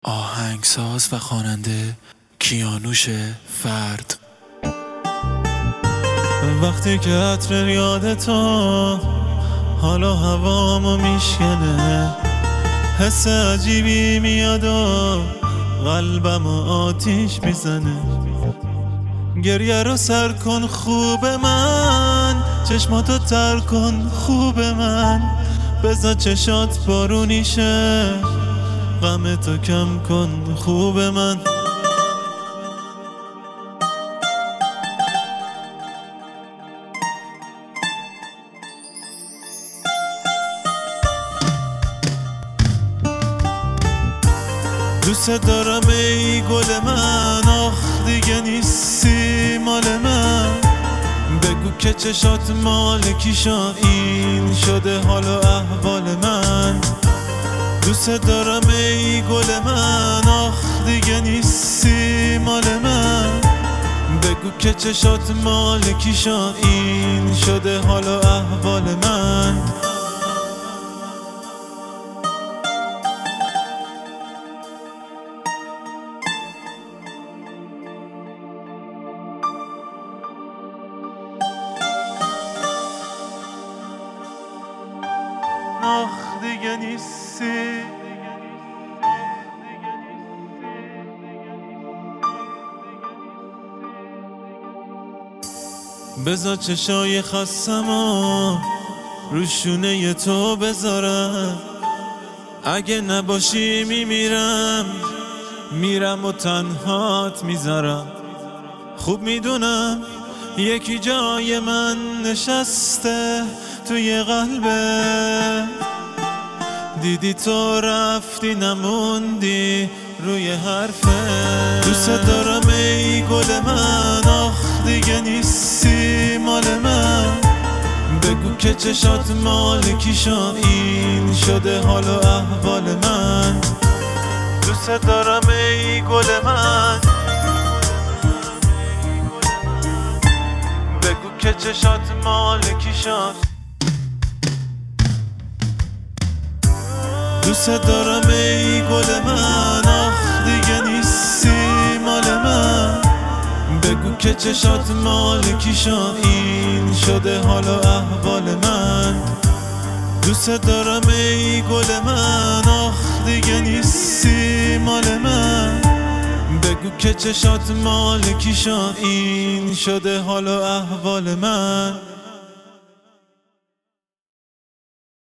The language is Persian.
آهنگساز و خواننده کیانوش فرد. وقتی که عطر یادتو حالا هوامو میشکنه، حس عجیبی میاد و قلبمو آتیش میزنه. گریه رو سر کن خوب من، چشماتو تر کن خوب من، بذار چشات بارونی شه، غمتو کم کن خوب من. دوست دارم ای گل من، آخ دیگه نیستی مال من. بگو که چشات مال کیشا، این شده حال و احوال من. دوست دارم ای گل من، آخ دیگه نیستی مال من. بگو که چشات مال کیشا، این شده حال و احوال من. آخ دیگه نیستی، بذار چشای خستمو روشونه تو بذارم. اگه نباشی میمیرم، میرم و تنهات میذارم. خوب میدونم یکی جای من نشسته توی قلبه، دیدی تو رفتی نموندی روی حرفه. دوست دارم ای گل من، آخ دیگه نیستی مال من. بگو که چشات مال کیشا، این شده حال و احوال من. دوست دارم ای گل من، بگو که چشات مال کیشا. دوست دارم ای گل من، آخ دیگه نیستی مال من. بگو که چشات مال کیشا، این شده حال و احوال من. دوست دارم ای گل من، آخ دیگه نیستی مال من. بگو که چشات مال کیشا، این شده حال و احوال من.